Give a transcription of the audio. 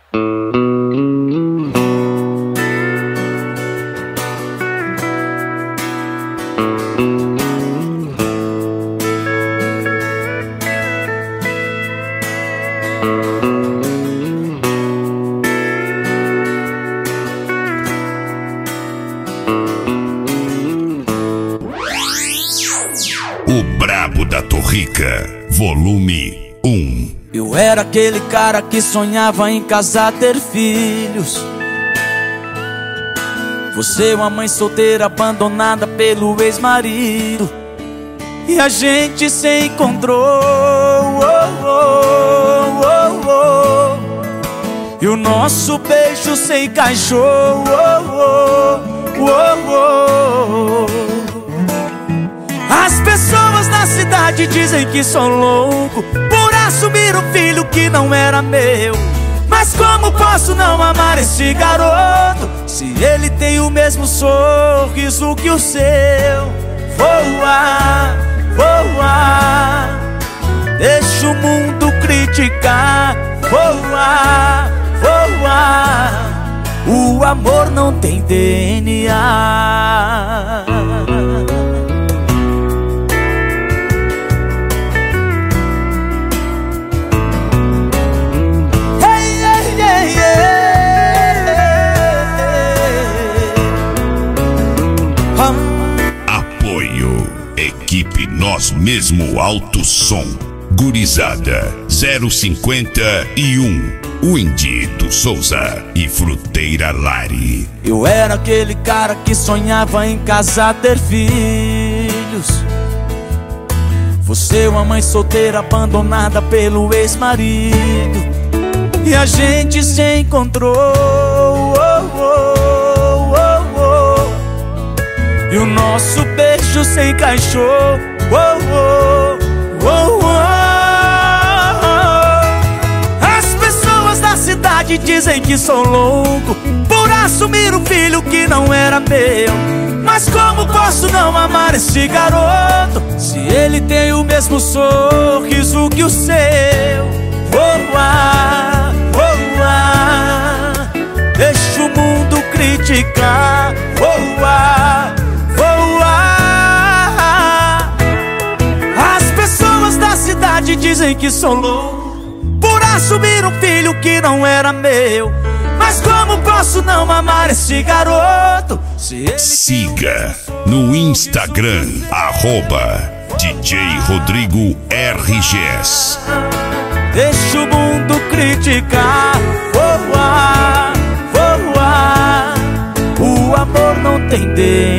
O Brabo da Torrica, volume 1. Eu era aquele cara que sonhava em casar, ter filhos. Você, uma mãe solteira abandonada pelo ex-marido. E a gente se encontrou, e o nosso beijo se encaixou, As pessoas na cidade dizem que sou louco por assumir um filho que não era meu. Mas como posso não amar esse garoto se ele tem o mesmo sorriso que o seu? Voa, voa, deixa o mundo criticar. Voa, voa, o amor não tem DNA. Apoio Equipe Nós Mesmo Alto Som, Gurizada 051, Windy do Souza e Fruteira Lari. Eu era aquele cara que sonhava em casar, ter filhos. Você, uma mãe solteira abandonada pelo ex-marido. E a gente se encontrou, e o nosso beijo se encaixou, As pessoas da cidade dizem que sou louco por assumir um filho que não era meu. Mas como posso não amar esse garoto se ele tem o mesmo sorriso que o seu? Voa, voa, deixa o mundo criticar. Voa, voa, as pessoas da cidade dizem que sou louco por assumir um filho que não era meu. Mas como posso não amar esse garoto se ele... Siga no Instagram @DJ Rodrigo RGS. Deixa o mundo criticar. Voa, voa, o amor não tem DNA.